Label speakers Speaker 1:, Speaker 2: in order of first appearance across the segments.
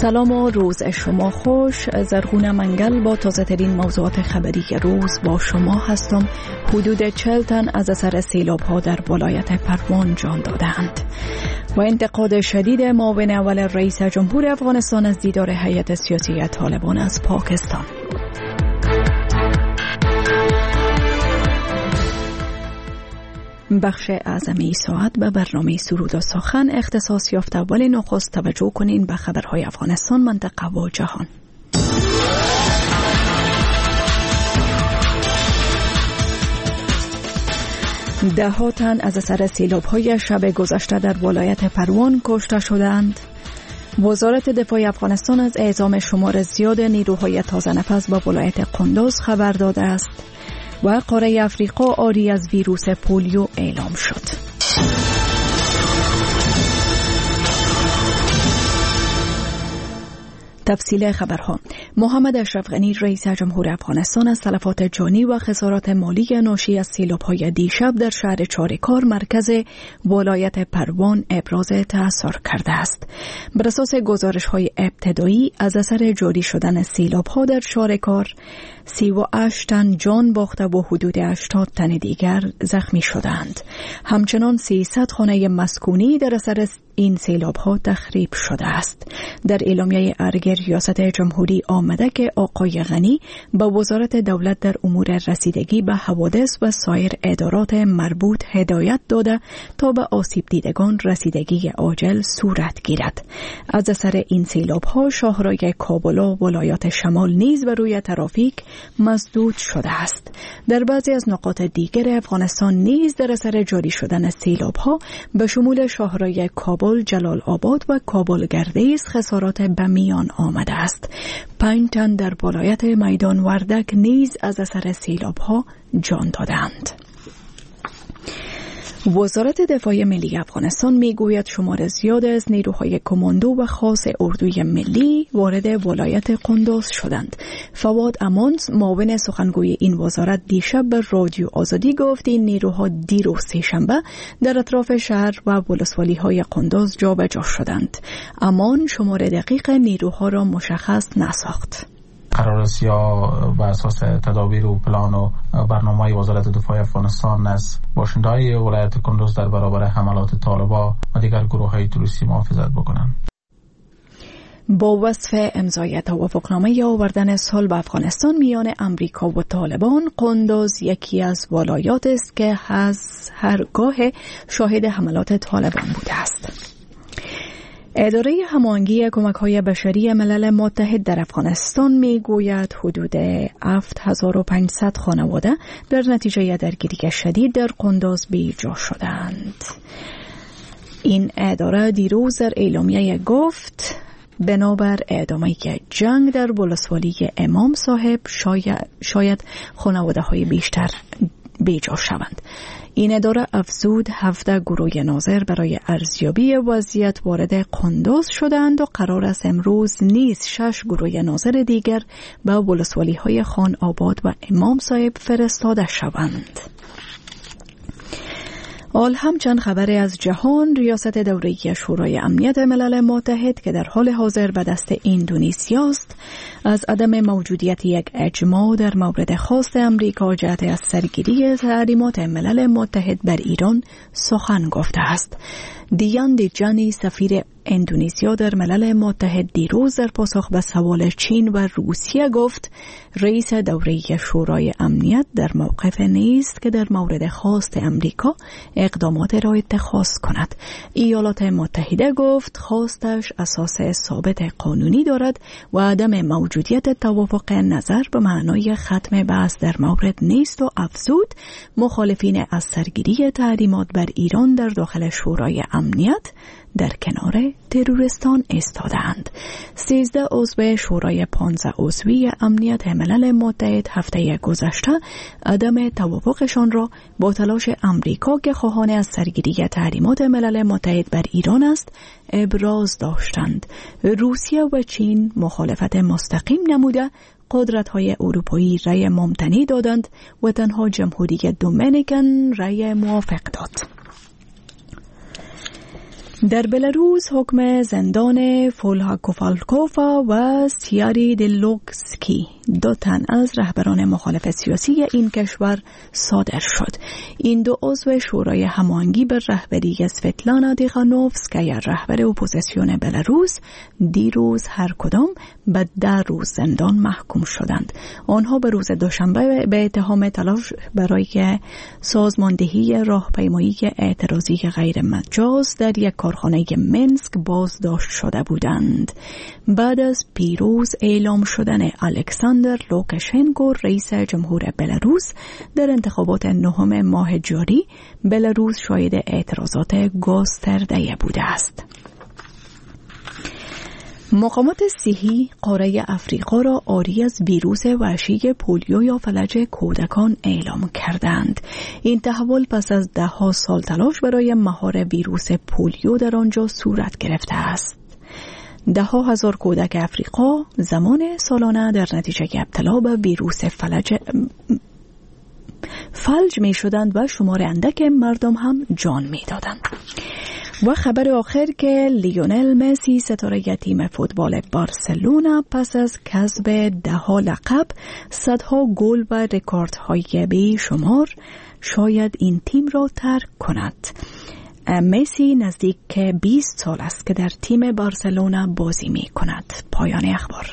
Speaker 1: سلام و روز شما خوش. زرغونه منگل با تازه ترین موضوعات خبری روز با شما هستم. حدود 40 تن از اثر سیلاب ها در ولایت پروان جان دادند. و انتقاد شدید معاون اول رئیس جمهور افغانستان از دیدار هیئت سیاسی طالبان از پاکستان. بخش اعظمی ساعت به برنامه سرود و سخن اختصاص یافته، ولی نخست توجه کنین به خبرهای افغانستان، منطقه و جهان. ده ها تن از اثر سیلاب‌های شب گذشته در ولایت پروان کشته شدند. وزارت دفاع افغانستان از اعزام شمار زیاد نیروهای تازه نفس به ولایت قندوز خبر داده است و قاره افریقا عاری از ویروس پولیو اعلام شد. تفصیل خبرها. محمد اشرف غنی رئیس جمهور افغانستان از تلفات جانی و خسارات مالی ناشی از سیلاب‌های دیشب در شهر چارکار مرکز ولایت پروان ابراز تأثیر کرده است. بر اساس گزارش‌های ابتدایی از اثر جاری شدن سیلاب‌ها در چارکار 38 تن جان باخته و حدود 80 تن دیگر زخمی شدند. همچنان 300 خانه مسکونی در اثر این سیلاب‌ها تخریب شده است. در اعلامیه ارگ ریاست جمهوری آمده که آقای غنی به وزارت دولت در امور رسیدگی به حوادث و سایر ادارات مربوط هدایت داده تا به آسیب دیدگان رسیدگی عاجل صورت گیرد. از اثر این سیلاب‌ها شاهرای کابل و ولایات شمال نیز بر روی ترافیک مسدود شده است. در بعضی از نقاط دیگر افغانستان نیز در اثر جاری شدن سیلاب‌ها به شمول شاهرای کابل، جلال آباد و کابل گردیز خسارات به میان آمده است. 5 تن در ولایت میدان وردک نیز از اثر سیلاب‌ها جان دادند. وزارت دفاع ملی افغانستان میگوید شمار زیاد از نیروهای کماندو و خاص اردوی ملی وارد ولایت قندوز شدند. فواد امانز معاون سخنگوی این وزارت دیشب به رادیو آزادی گفت این نیروها دیروز سه‌شنبه در اطراف شهر و ولسوالی‌های قندوز جابجا شدند. امان شمار دقیق نیروها را مشخص نساخت.
Speaker 2: قرار است یا بر اساس تدابیر و پلان و برنامه وزارت دفاع افغانستان از باشنده‌های ولایت قندوز در برابر حملات طالبان و دیگر گروه‌های تروریستی محافظت بکنند.
Speaker 1: با وصف امضای توافقنامه آوردن صلح به افغانستان میان امریکا و طالبان، قندوز یکی از ولایات است که از هرگاه شاهد حملات طالبان بوده است. اداره هماهنگی کمک‌های بشری ملل متحد در افغانستان میگوید حدود 7500 خانواده در نتیجه درگیری شدید در قندوز بی‌جا شدند. این اداره دیروز در اعلامیه گفت بنابر ادامه جنگ در ولسوالی امام صاحب شاید خانواده‌های بیشتر بی‌جا شوند. این اداره افزود 17 گروه ناظر برای ارزیابی وضعیت وارد قندوز شدند و قرار است امروز نیز 6 گروه ناظر دیگر به ولسوالی‌های خان آباد و امام صاحب فرستاده شوند. حال هم چند خبر از جهان. ریاست دوره‌ای شورای امنیت ملل متحد که در حال حاضر به دست اندونزیا است، از عدم موجودیت یک اجماع در مورد خواست امریکا جهت از سرگیری تحریمات ملل متحد بر ایران سخن گفته است. دیان دیجانی سفیر اندونزیا در ملل متحد دیروز در پاسخ به سوال چین و روسیه گفت رئیس دوره‌ای شورای امنیت در موقف نیست که در مورد خواست امریکا اقدامات را اتخاذ کند. ایالات متحده گفت خواستش اساس ثابت قانونی دارد و عدم موجودیت توافق نظر به معنای ختم بحث در مورد نیست و افزود مخالفین از سرگیری تحریمات بر ایران در داخل شورای امنیت در کنار تروریستان ایستادند. 13 عضو شورای 15 عضوی امنیت ملل متحد هفته گذشته عدم توافقشان را با تلاش امریکا که خواهان از سرگیری تحریمات ملل متحد بر ایران است ابراز داشتند. روسیه و چین مخالفت مستقیم نموده قدرت‌های اروپایی رأی ممتنع دادند و تنها جمهوری دومینیکن رأی موافق داد. در بلاروس حکم زندان فولهاکوفالکوفا و سیاریدلوکسکی 2 تن از رهبران مخالف سیاسی این کشور صادر شد. این 2 عضو شورای هماهنگی به رهبری سویتلانا تیخانوفسکایا رهبر اپوزیسیون بلاروس دیروز هر کدام به 10 روز زندان محکوم شدند. آنها به روز دوشنبه به اتهام تلاش برای سازماندهی راهپیمایی اعتراضی غیر مجاز در یک کارخانه منسک بازداشت شده بودند. بعد از پیروز اعلام شدن الکساندر لوکاشنکو رئیس جمهور بلاروس در انتخابات 9 ماه جاری، بلاروس شاهد اعتراضات گسترده بوده است. مقامات صحی قاره افریقا را عاری از ویروس وحشی پولیو یا فلج کودکان اعلام کردند. این تحول پس از 10 سال تلاش برای مهار ویروس پولیو در آنجا صورت گرفته است. 10,000 کودک افریقا زمان سالانه در نتیجه ابتلا به ویروس فلج می شدند و شمار اندک مردم هم جان می دادند. و خبر آخر که لیونل مسی ستاره تیم فوتبال بارسلونا پس از کسب 10 لقب، صدها گل و رکوردهای بی‌شمار شاید این تیم را ترک کند. مسی نزدیک 20 سال است که در تیم بارسلونا بازی می کند. پایان اخبار.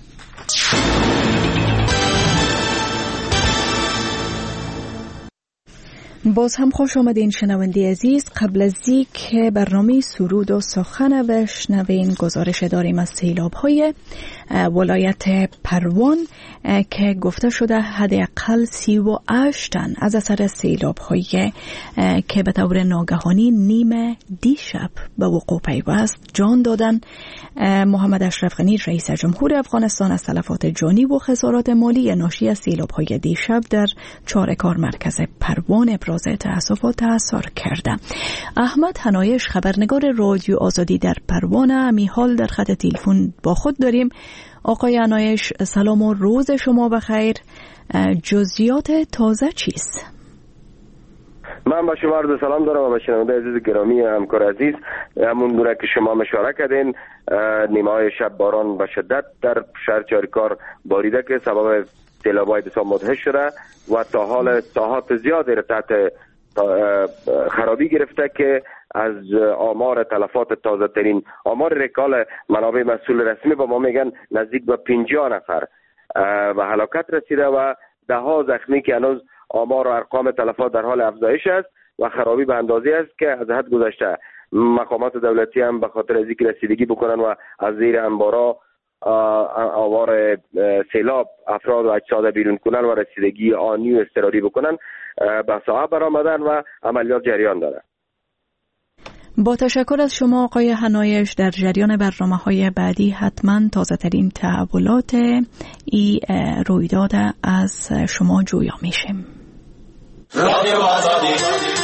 Speaker 1: باز هم خوش آمدین شنونده عزیز. قبل از اینکه برنامه سرود و سخن بشنوین، گزارش داریم از سیلاب‌های ولایت پروان که گفته شده حداقل 38 تن از اثر سیلاب‌های که به طور ناگهانی نیمه دیشب به وقوع پیوست جان دادن. محمد اشرف غنی رئیس جمهور افغانستان از تلفات جانی و خسارات مالی ناشی از سیلاب‌های دیشب در چاره‌کار مرکز پروان ابراز تأسف و تأثیر کرده. احمد حنایش خبرنگار رادیو آزادی در پروان همی حال در خط تلفن با خود داریم. آقای حنایش سلام و روز شما بخیر. جزئیات تازه چیست؟
Speaker 3: من با شما عرض سلام دارم و به شنونده عزیز گرامی همکار عزیز، همون گونه که شما مشاره کردین نیمه‌های شب باران به شدت در شهر چاره‌کار باریده که سبب سیلاب‌های بسیار مدهش شده و تا حال ساعات زیادی را تحت خرابی گرفته که از آمار تلفات تازه ترین آمار رکال منابع مسئول رسمی با ما میگن نزدیک به 50 نفر و هلاکت رسیده و 10 زخمی که هنوز آمار و ارقام تلفات در حال افزایش است و خرابی به اندازه است که از حد گذشته. مقامات دولتی هم به خاطر از اینکه رسیدگی بکنن و از زیر انبارا آوار سیلاب افراد و اجساد بیرون کنن و رسیدگی آنی و اضطراری بکنن به ساحه برآمدن و عملیات جریان داره.
Speaker 1: با تشکر از شما آقای حنایش. در جریان برنامه‌های بعدی حتما تازه ترین تحولات این رویداد از شما جویا میشیم. رادیو آزادی.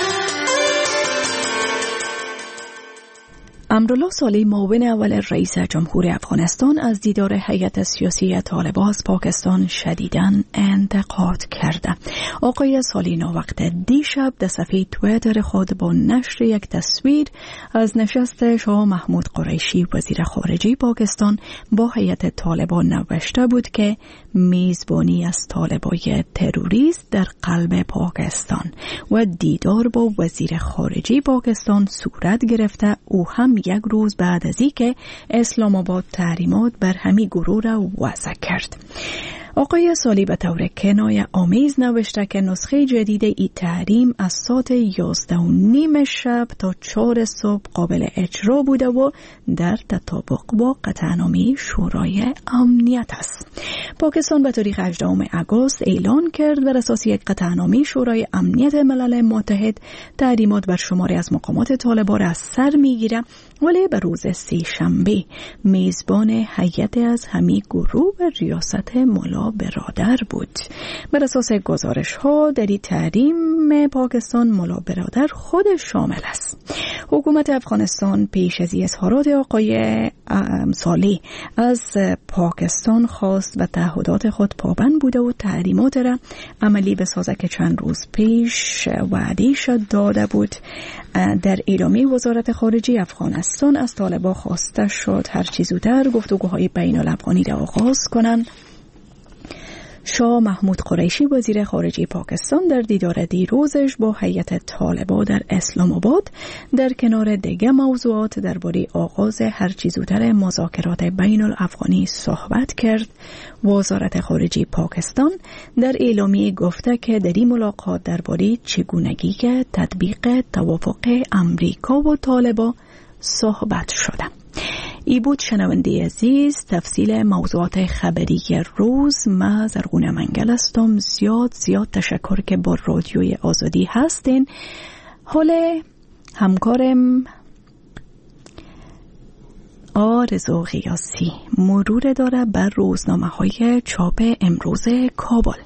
Speaker 1: امرالله صالح معاون اول رئیس جمهور افغانستان از دیدار هیئت سیاسی طالبان از پاکستان شدیداً انتقاد کرده. آقای صالح وقت دیشب در صفحه توییتر خود با نشر یک تصویر از نشست شاه محمود قریشی وزیر خارجه پاکستان با هیئت طالبان نوشته بود که میزبانی از طالبای تروریست در قلب پاکستان و دیدار با وزیر خارجه پاکستان صورت گرفته. او هم یک روز بعد از اینکه اسلام آباد تحریمات بر همین گروه را وضع کرد. آقای صالح به طور کنایه آمیز نوشته که نسخه جدید این تحریم از ساعت 11:30 شب تا 4 صبح قابل اجرا بوده و در تطابق با قطعنامه شورای امنیت است. پاکستان به تاریخ 18 آگوست اعلان کرد بر اساس یک قطعنامه شورای امنیت ملل متحد تحریمات بر شماری از مقامات طالبان را از سر میگیره، ولی به روز سه‌شنبه میزبان هیئت از همین گروه به ریاست مولا برادر بود. بر اساس گزارش ها در این تحریم مهم پاکستان ملا برادر خودش شامل است. حکومت افغانستان پیش از اظهارات آقای صالح از پاکستان خواست و تعهدات خود پابند بوده و تحریمات را عملی بسازه که چند روز پیش وعده شد داده بود. در اعلامیه وزارت خارجه افغانستان از طالبان خواسته شد هرچی زودتر گفتگوهای بین الافغانی را آغاز کنند. شاه محمود قریشی وزیر خارجه پاکستان در دیدار دیروزش با هیئت طالبان در اسلام آباد در کنار دیگر موضوعات درباره آغاز هرچی زودتر مذاکرات بین الافغانی صحبت کرد. وزارت خارجه پاکستان در اعلامیه گفته که در این ملاقات درباره چگونگی تطبیق توافق امریکا و طالبان صحبت شده. ای بود شنونده عزیز تفصیل موضوعات خبری روز. ما زرغونه منگل هستم. زیاد تشکر که با رادیوی آزادی هستین. حال همکارم آرزو غیاسی مرور داره بر روزنامه های چاپ امروز کابل.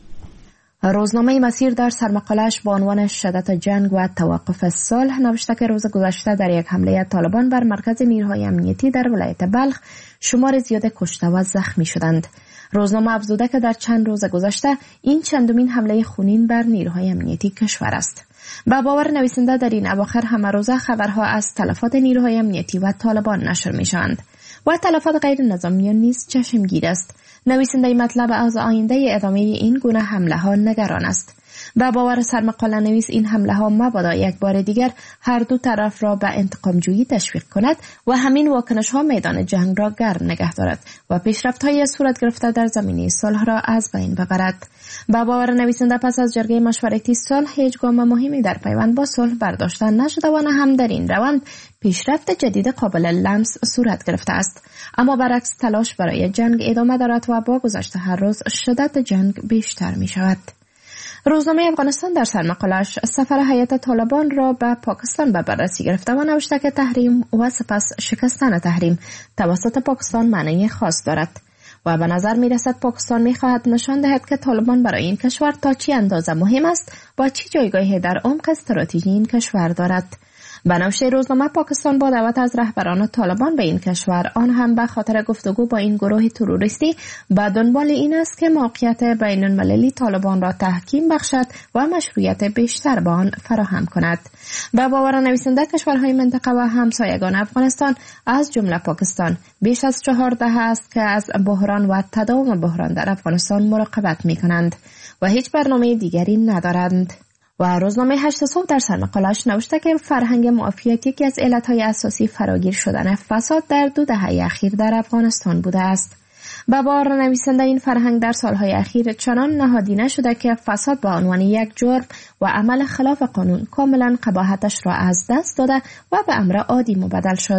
Speaker 4: روزنامه مسیر در سرمقاله‌اش با عنوان شدت جنگ و توقف صلح نوشته که روز گذشته در یک حمله طالبان بر مرکز نیروهای امنیتی در ولایت بلخ شمار زیاد کشته و زخمی شدند. روزنامه افزوده که در چند روز گذشته این چندمین حمله خونین بر نیروهای امنیتی کشور است. با باور نویسنده در این اواخر همه روزه خبرها از تلفات نیروهای امنیتی و طالبان نشر می‌شوند و تلفات غیر نظامیان نیز چشمگیر است. نویسنده مطلب از آینده ادامه این گونه حمله ها نگران است. با باور سرمقاله نویس این حمله ها مبادا یک بار دیگر هر دو طرف را به انتقام جویی تشویق کند و همین واکنش ها میدان جنگ را گرم نگه دارد و پیشرفت های صورت گرفته در زمینه صلح را از بین ببرد. با باور نویسنده پس از جرگه مشورتی صلح هیچ گام مهمی در پیوند با صلح برداشته نشده و نه هم در این روند پیشرفت جدید قابل لمس صورت گرفته است. اما برعکس تلاش برای جنگ ادامه دارد و با گذشت هر روز شدت جنگ بیشتر می شود. روزنامه افغانستان در سرمقاله‌اش سفر هیئت طالبان را به پاکستان به بررسی گرفته و نوشته که تحریم و سپس شکستن تحریم توسط پاکستان معنی خاص دارد و به نظر می رسد پاکستان می خواهد نشان دهد که طالبان برای این کشور تا چه اندازه مهم است و چه جایگاهی در عمق استراتژی این کشور دارد. به نوشته روزنامه پاکستان با دعوت از رهبران طالبان به این کشور آن هم به خاطر گفتگو با این گروه تروریستی به دنبال این است که موقعیت بین المللی طالبان را تحکیم بخشد و مشروعیت بیشتر به آن فراهم کند. به باور نویسنده کشورهای منطقه و همسایگان افغانستان از جمله پاکستان بیش از 4 دهه است که از بحران و تداوم بحران در افغانستان مراقبت می کنند و هیچ برنامه دیگری ندارند. و روزنامه 8 صبح در سرمقاله‌اش نوشته که فرهنگ معافیت یکی از علتهای اساسی فراگیر شدن فساد در 2 دهه اخیر در افغانستان بوده است. به باور نویسنده این فرهنگ در سالهای اخیر چنان نهادینه شده که فساد به عنوان یک جرم و عمل خلاف قانون کاملا قباحتش را از دست داده و به امر عادی مبدل شد.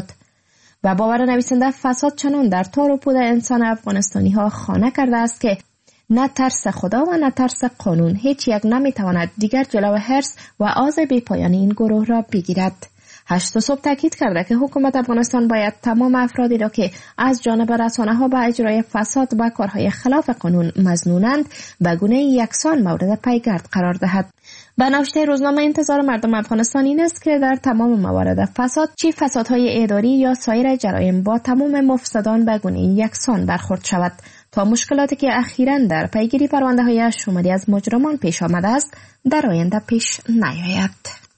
Speaker 4: و باور نویسنده فساد چنان در تار و پود انسان افغانستانی ها خانه کرده است که نه ترس خدا و نه ترس قانون هیچ یک نمیتواند دیگر جلو حرص و آز بی پایان این گروه را بگیرد. 8 صبح تاکید کرده که حکومت افغانستان باید تمام افرادی را که از جانب رسانه‌ها به اجرای فساد و کارهای خلاف قانون مظنونند به گونه یکسان مورد پیگرد قرار دهد. به نوشته روزنامه انتظار مردم افغانستان این است که در تمام موارد فساد چه فسادهای اداری یا سایر جرایم با تمام مفسدان به گونه یکسان برخورد شود تا مشکلاتی که اخیراً در پیگیری پرونده‌های شماری از مجرمان پیش آمده است در آینده پیش نیاید.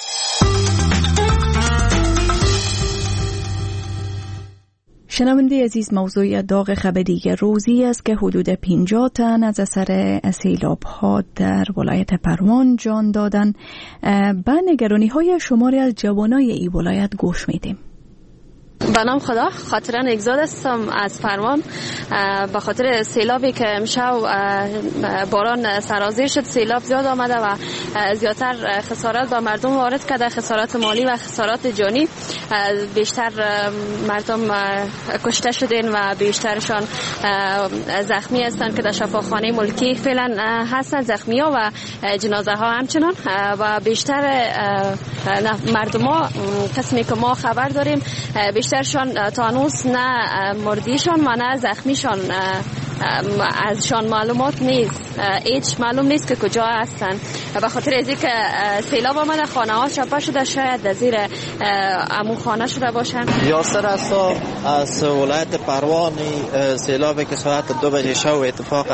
Speaker 1: شنونده عزیز، موضوع داغ خبری روزی است که حدود 50 تن از اثر سیلاب‌ها در ولایت پروان جان دادن. به نگرانی‌های شماری از جوانای این ولایت گوش میدیم.
Speaker 5: به نام خدا، خاطران اگزاد هستم از فرمان. به خاطر سیلابی که امشب باران سرازیر شد، سیلاب زیاد آمده و زیادتر خسارات به مردم وارد کرده، خسارات مالی و خسارات جانی. بیشتر مردم کشته شدن و بیشترشان زخمی هستند که در شفاخانه ملکی فعلا هستند، زخمی ها و جنازه ها همچنان. و بیشتر مردم ها، قسمی که ما خبر داریم، بیشترشان تا هنوز نه مردیشان و نه زخمیشان ازشان معلومات نیست، هیچ معلوم نیست که کجا هستن. به خاطر از اینکه سیلاب آمده خانه ها چپه شده، شاید در زیر امو خانه شده باشن.
Speaker 6: یاسر هستم از ولایت پروان. سیلابی که ساعت 2 بجه شب اتفاق